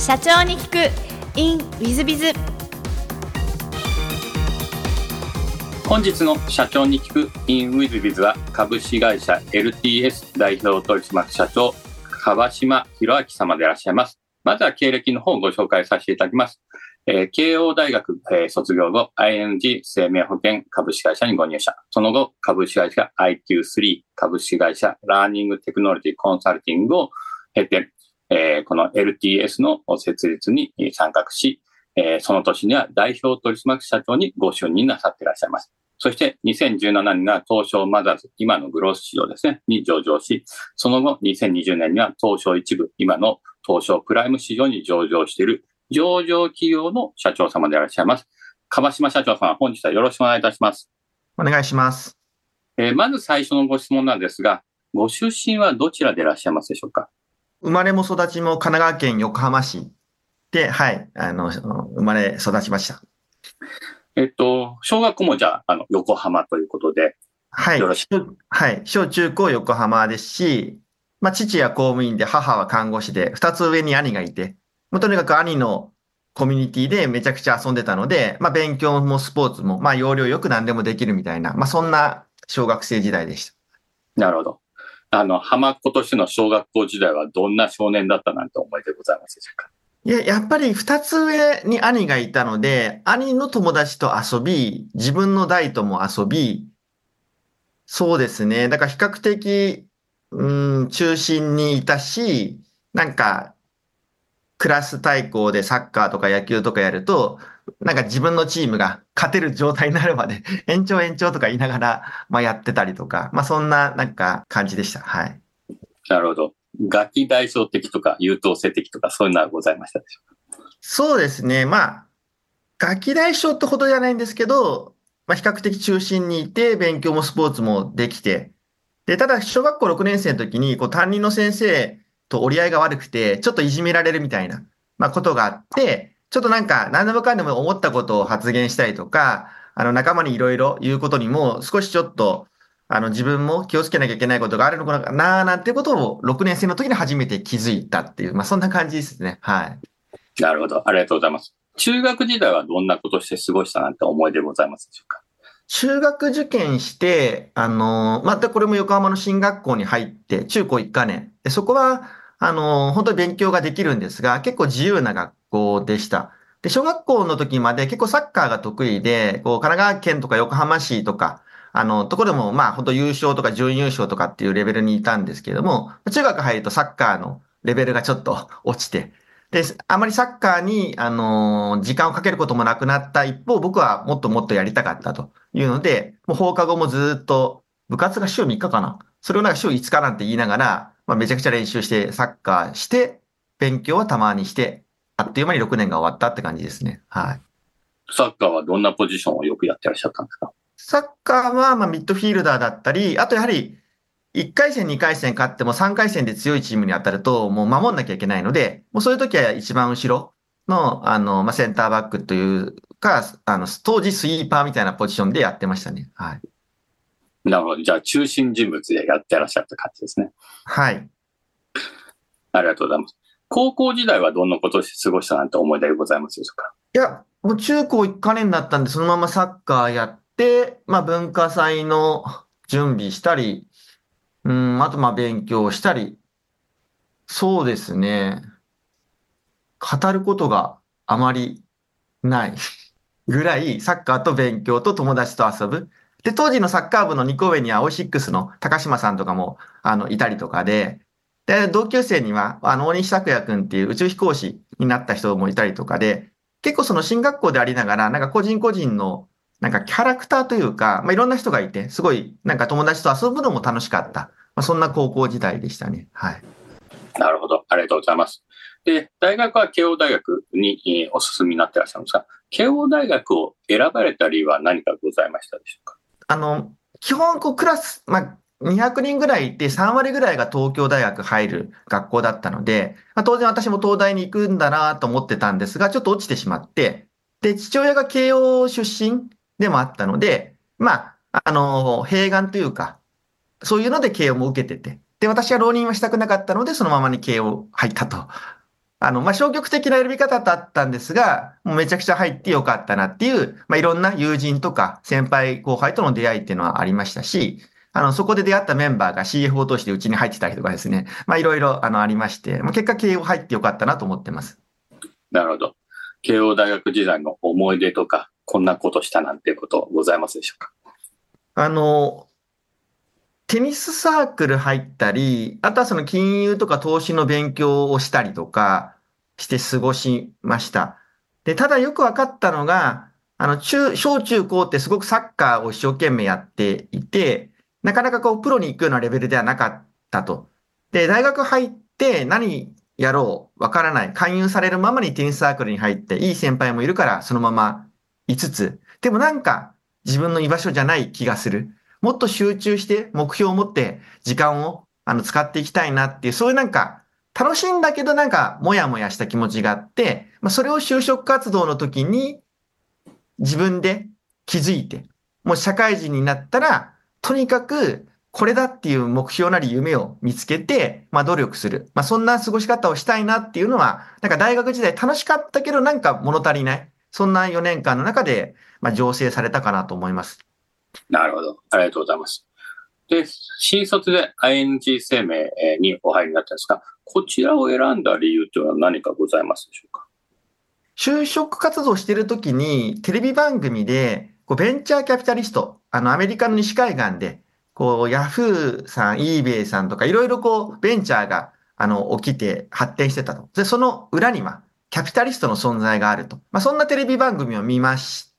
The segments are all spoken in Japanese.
社長に聞く in ウィズビズ。 本日の社長に聞く in ウィズビズは株式会社 LTS 代表取締役社長樺島博明様でいらっしゃいます。まずは経歴の方をご紹介させていただきます。慶応大学、卒業後 ING 生命保険株式会社にご入社。その後株式会社 IQ3 株式会社ラーニングテクノロジーコンサルティングを経て、この LTS の設立に参画し、その年には代表取締役社長にご就任なさっていらっしゃいます。そして2017年には東証マザーズ、今のグロース市場ですね、に上場し、その後2020年には東証一部、今の東証プライム市場に上場している上場企業の社長様でいらっしゃいます。樺島社長様、本日はよろしくお願いいたします。 お願いします。 まず最初のご質問なんですが、ご出身はどちらでいらっしゃいますでしょうか？ 生まれも育ちも神奈川県横浜市で、はい、生まれ育ちました。 小学校もじゃあ、横浜ということで、 はい、 よろしく。 はい、小中高横浜ですし、父は公務員で母は看護師で、二つ上に兄がいて、とにかく兄のコミュニティでめちゃくちゃ遊んでたので、勉強もスポーツも、要領よく何でもできるみたいな、そんな小学生時代でした。 なるほど。浜っ子としての小学校時代はどんな少年だったなんて思いでございますでしょうか？ やっぱり二つ上に兄がいたので、兄の友達と遊び、自分の代とも遊び、そうですね。だから比較的、中心にいたし、クラス対抗でサッカーとか野球とかやると、自分のチームが勝てる状態になるまで延長とか言いながら、やってたりとか、そんな感じでした。はい。 なるほど。ガキ大将的とか優等生的とかそういうのはございましたでしょうか？ そうですね。ガキ大将ってほどじゃないんですけど、比較的中心にいて、勉強もスポーツもできて、で、ただ小学校6年生の時に、担任の先生と折り合いが悪くて、ちょっといじめられるみたいな、ことがあって、ちょっと何でもかんでも思ったことを発言したりとか、仲間にいろいろ言うことにも、少しちょっと、自分も気をつけなきゃいけないことがあるのかな、なんていうことを6年生の時に初めて気づいたっていう、そんな感じですね。はい。 なるほど。ありがとうございます。中学時代はどんなことして過ごしたなんて思いでございますでしょうか？ 中学受験して、またこれも横浜の進学校に入って、中高一貫年。で、そこは、本当に勉強ができるんですが、結構自由な学校でした。で、小学校の時まで結構サッカーが得意で、神奈川県とか横浜市とか、ところでも、本当優勝とか準優勝とかっていうレベルにいたんですけれども、中学入るとサッカーのレベルがちょっと落ちて、で、あまりサッカーに、時間をかけることもなくなった一方、僕はもっともっとやりたかったというので、もう放課後もずっと、部活が週3日かな。それを週5日なんて言いながら、めちゃくちゃ練習して、サッカーして、勉強はたまにして、あっという間に6年が終わったって感じですね。はい。 サッカーはどんなポジションをよくやってらっしゃったんですか？ サッカーは、ミッドフィールダーだったり、あとやはり、1回戦、2回戦勝っても3回戦で強いチームに当たると、もう守んなきゃいけないので、もうそういう時は一番後ろの、センターバックというか、当時スイーパーみたいなポジションでやってましたね。はい。 なるほど。じゃあ、中心人物でやってらっしゃった感じですね。 はい。 ありがとうございます。高校時代はどんなことをして過ごしたなんて思い出ございますでしょうか？ いや、もう中高一貫年だったんで、そのままサッカーやって、文化祭の準備したり、あと勉強したり、そうですね。語ることがあまりないぐらい、サッカーと勉強と友達と遊ぶ。で、当時のサッカー部の2個上にはオイシックスの高島さんとかも、いたりとかで、で、同級生には、大西拓也君っていう宇宙飛行士になった人もいたりとかで、結構その進学校でありながら、個人個人の、キャラクターというか、いろんな人がいて、すごい、友達と遊ぶのも楽しかった。そんな高校時代でしたね。はい。 なるほど。ありがとうございます。で、大学は慶応大学にお進みになってらっしゃるんですが、慶応大学を選ばれた理由は何かございましたでしょうか？ 基本、クラス、200人ぐらいいて3割ぐらいが東京大学入る学校だったので、当然私も東大に行くんだなと思ってたんですが、ちょっと落ちてしまって、で、父親が慶応出身でもあったので、併願というか、そういうので慶応も受けてて、で、私は浪人はしたくなかったので、そのままに慶応入ったと消極的な選び方だったんですが、もうめちゃくちゃ入ってよかったなっていう、いろんな友人とか先輩後輩との出会いっていうのはありましたし、そこで出会ったメンバーが CF を通してうちに入ってたりとかですね、いろいろありまして、結果慶応入ってよかったなと思ってます。 なるほど。慶応大学時代の思い出とか、こんなことしたなんていうことございますでしょうか？ テニスサークル入ったり、あとはその金融とか投資の勉強をしたりとかして過ごしました。で、ただよく分かったのが、小中高ってすごくサッカーを一生懸命やっていて、なかなかプロに行くようなレベルではなかったと。で、大学入って何やろうわからない。勧誘されるままにテニスサークルに入って、いい先輩もいるからそのまま居つつ、でもなんか自分の居場所じゃない気がする。もっと集中して目標を持って時間を使っていきたいなっていう、そういうなんか楽しいんだけどなんかもやもやした気持ちがあって、それを就職活動の時に自分で気づいて、もう社会人になったら、とにかくこれだっていう目標なり夢を見つけて、努力する。そんな過ごし方をしたいなっていうのは、なんか大学時代楽しかったけどなんか物足りない。そんな4年間の中で、醸成されたかなと思います。 なるほど。ありがとうございます。で、新卒で ING 生命にお入りになったんですが、こちらを選んだ理由というのは何かございますでしょうか？ 就職活動してるときに、テレビ番組で、ベンチャーキャピタリスト、アメリカの西海岸で、ヤフーさん、イーベイさんとか、いろいろベンチャーが、起きて発展してたと。で、その裏には、キャピタリストの存在があると。そんなテレビ番組を見まして、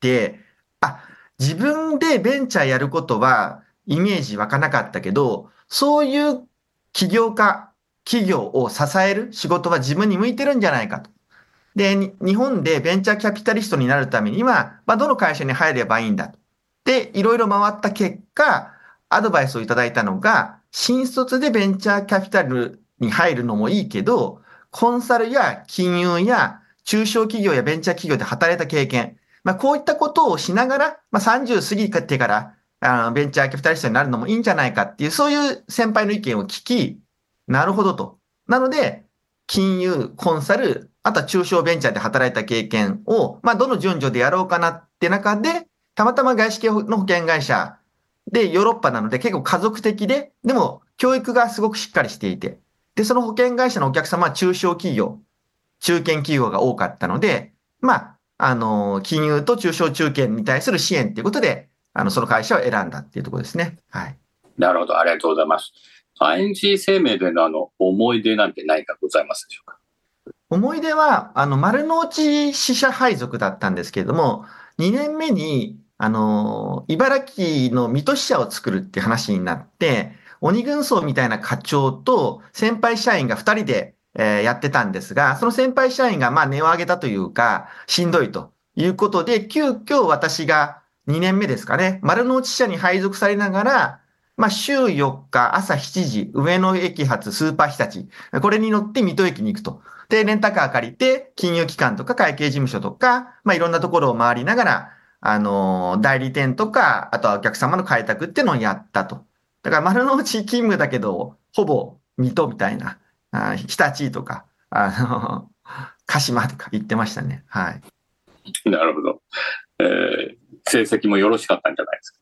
自分でベンチャーやることは、イメージ湧かなかったけど、そういう起業家、企業を支える仕事は自分に向いてるんじゃないかと。で、日本でベンチャーキャピタリストになるためには、どの会社に入ればいいんだと。で、いろいろ回った結果、アドバイスをいただいたのが、新卒でベンチャーキャピタルに入るのもいいけど、コンサルや金融や中小企業やベンチャー企業で働いた経験、こういったことをしながら、30過ぎてからベンチャーキャピタリストになるのもいいんじゃないかっていう、そういう先輩の意見を聞き、なるほどと。なので、金融、コンサル、あとは中小ベンチャーで働いた経験を、どの順序でやろうかなって中で、たまたま外資系の保険会社でヨーロッパなので結構家族的で、でも教育がすごくしっかりしていて、で、その保険会社のお客様は中小企業、中堅企業が多かったので、金融と中小中堅に対する支援ということで、その会社を選んだっていうところですね。はい。 なるほど、ありがとうございます。ING 生命での思い出なんて何かございますでしょうか？ 思い出は、丸の内支社配属だったんですけれども、2年目に、茨城の水戸支社を作るって話になって、鬼軍曹みたいな課長と先輩社員が2人で、やってたんですが、その先輩社員が値を上げたというか、しんどいということで、急遽私が2年目ですかね、丸の内支社に配属されながら、週4日朝7時、上野駅発スーパー日立、これに乗って水戸駅に行くと。で、レンタカー借りて、金融機関とか会計事務所とか、いろんなところを回りながら、代理店とか、あとはお客様の開拓っていうのをやったと。だから丸の内勤務だけど、ほぼ水戸みたいな、日立とか、鹿島とか行ってましたね。はい。 なるほど。成績もよろしかったんじゃないですか？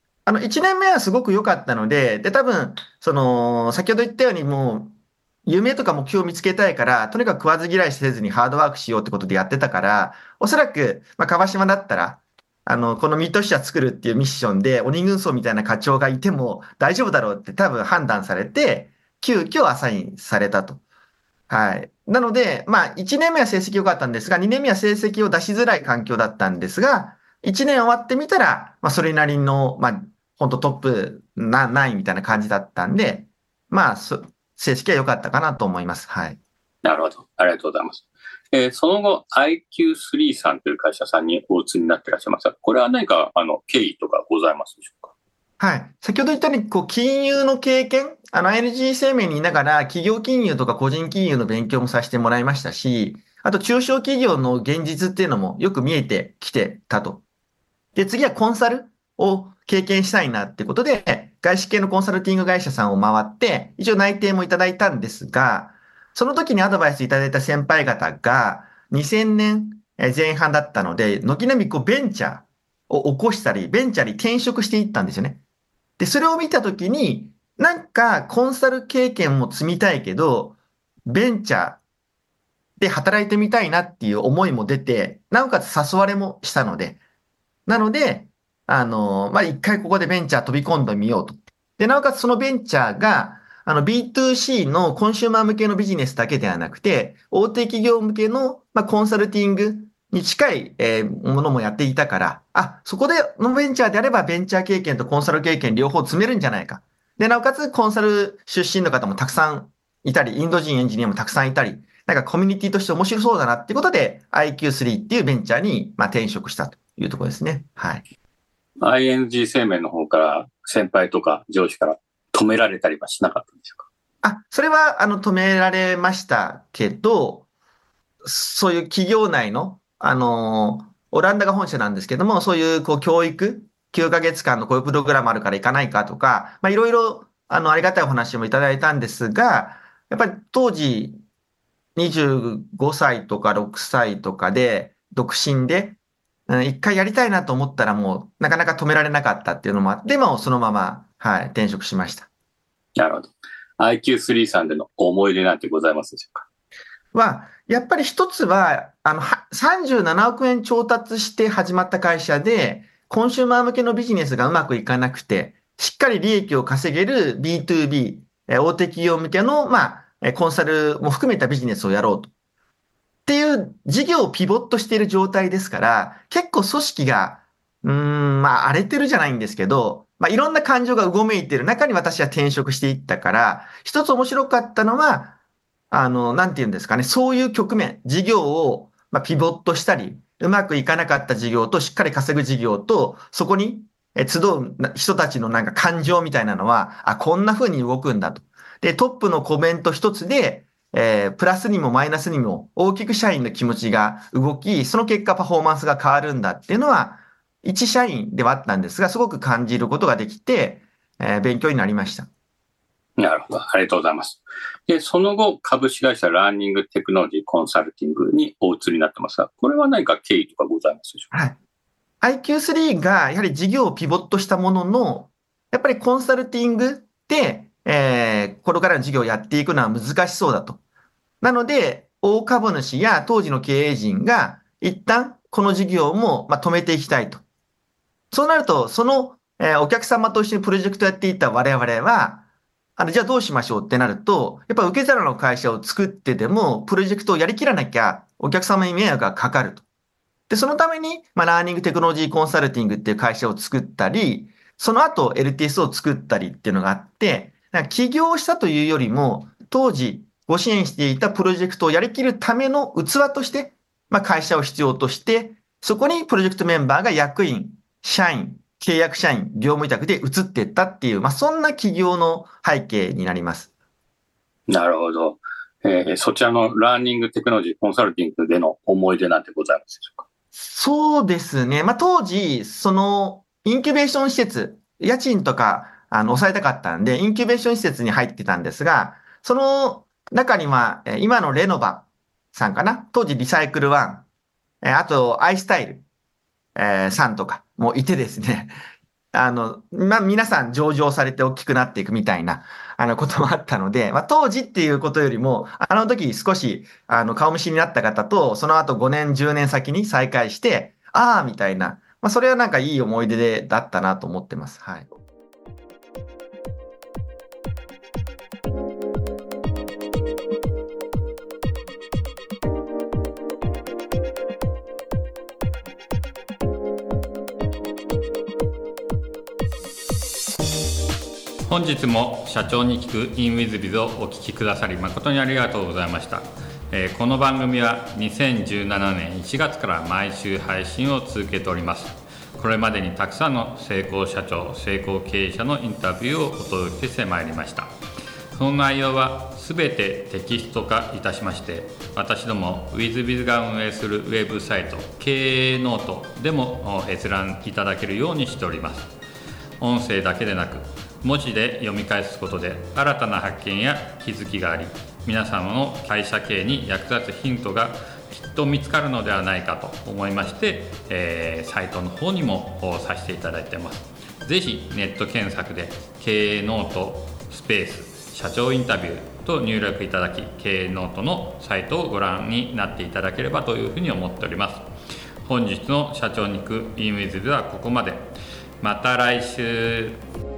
1年目はすごく良かったので、で、多分、先ほど言ったようにもう、夢とか目標を見つけたいから、とにかく食わず嫌いせずにハードワークしようってことでやってたから、おそらく、川島だったら、この水戸支社作るっていうミッションで、鬼軍曹みたいな課長がいても大丈夫だろうって多分判断されて、急遽アサインされたと。はい。なので、1年目は成績良かったんですが、2年目は成績を出しづらい環境だったんですが、1年終わってみたら、それなりの、本当トップ何位みたいな感じだったんで、成績は良かったかなと思います。はい。 なるほど。ありがとうございます。その後、IQ3 さんという会社さんにお移りになっていらっしゃいますが、これは何か、経緯とかございますでしょうか？ はい。先ほど言ったように、金融の経験、ING 生命にいながら、企業金融とか個人金融の勉強もさせてもらいましたし、あと中小企業の現実っていうのもよく見えてきてたと。で、次はコンサルを経験したいなってことで、外資系のコンサルティング会社さんを回って、一応内定もいただいたんですが、 その時にアドバイスいただいた先輩方が2000年前半だったので、軒並みベンチャーを起こしたり、ベンチャーに転職していったんですよね。で、それを見た時に、なんかコンサル経験も積みたいけど、ベンチャーで働いてみたいなっていう思いも出て、なおかつ誘われもしたので、なので、一回ここでベンチャー飛び込んでみようと。で、なおかつそのベンチャーが、B2C のコンシューマー向けのビジネスだけではなくて、大手企業向けの、コンサルティングに近い、ものもやっていたから、そこでのベンチャーであればベンチャー経験とコンサル経験両方積めるんじゃないか。で、なおかつコンサル出身の方もたくさんいたり、インド人エンジニアもたくさんいたり、なんかコミュニティとして面白そうだなっていうことで、IQ3 っていうベンチャーに、転職したというところですね。はい。 ING 生命の方から先輩とか上司から止められたりはしなかったんでしょうか？ それは、止められましたけど、そういう企業内の、オランダが本社なんですけども、そういう、教育、9ヶ月間のこういうプログラムあるから行かないかとか、いろいろ、ありがたいお話もいただいたんですが、やっぱり当時、25歳とか6歳とかで、独身で、一回やりたいなと思ったらもう、なかなか止められなかったっていうのもあって、もうそのまま、転職しました。 なるほど。IQ3 さんでの思い出なんてございますでしょうか？ やっぱり一つは、37億円調達して始まった会社で、コンシューマー向けのビジネスがうまくいかなくて、しっかり利益を稼げる B2B、大手企業向けの、コンサルも含めたビジネスをやろうと。っていう事業をピボットしている状態ですから、結構組織が、荒れてるじゃないんですけど、いろんな感情がうごめいている中に私は転職していったから、一つ面白かったのは、なんて言うんですかね、そういう局面、事業を、ピボットしたり、うまくいかなかった事業としっかり稼ぐ事業と、そこに集う人たちのなんか感情みたいなのは、こんな風に動くんだと。で、トップのコメント一つで、プラスにもマイナスにも大きく社員の気持ちが動き、その結果パフォーマンスが変わるんだっていうのは、一社員ではあったんですが、すごく感じることができて、勉強になりました。 なるほど。ありがとうございます。で、その後、株式会社ラーニングテクノロジーコンサルティングにお移りになってますが、これは何か経緯とかございますでしょうか？ はい。IQ3 がやはり事業をピボットしたものの、やっぱりコンサルティングで、これからの事業をやっていくのは難しそうだと。なので、大株主や当時の経営陣が一旦この事業も止めていきたいと。そうなると、その、お客様と一緒にプロジェクトやっていた我々は、じゃあどうしましょうってなると、やっぱ受け皿の会社を作ってでも、プロジェクトをやりきらなきゃ、お客様に迷惑がかかると。で、そのために、ラーニングテクノロジーコンサルティングっていう会社を作ったり、その後 LTS を作ったりっていうのがあって、起業したというよりも、当時ご支援していたプロジェクトをやりきるための器として、会社を必要として、そこにプロジェクトメンバーが役員、社員、契約社員、業務委託で移っていったっていう、そんな企業の背景になります。 なるほど。そちらのラーニングテクノロジーコンサルティングでの思い出なんてございますでしょうか？ そうですね。当時、その、インキュベーション施設、家賃とか、抑えたかったんで、インキュベーション施設に入ってたんですが、その中には、今のレノバさんかな、当時リサイクルワン、あと、アイスタイル、さんとかもいてですね、皆さん上場されて大きくなっていくみたいな、こともあったので、当時っていうことよりも、時少し、顔見知りになった方と、その後5年、10年先に再会して、みたいな、それはなんかいい思い出だったなと思ってます。はい。 本日も社長に聞く InWithBiz をお聞きくださり誠にありがとうございました。この番組は2017年1月から毎週配信を続けております。これまでにたくさんの成功社長、成功経営者のインタビューをお届けしてまいりました。その内容はすべてテキスト化いたしまして、私ども WithBiz が運営するウェブサイト経営ノートでも閲覧いただけるようにしております。音声だけでなく文字で読み返すことで新たな発見や気づきがあり、皆様の会社経営に役立つヒントがきっと見つかるのではないかと思いまして、サイトの方にもさせていただいてます。ぜひネット検索で経営ノートスペース社長インタビューと入力いただき、経営ノートのサイトをご覧になっていただければというふうに思っております。本日の社長に行く in with ではここまで。また来週。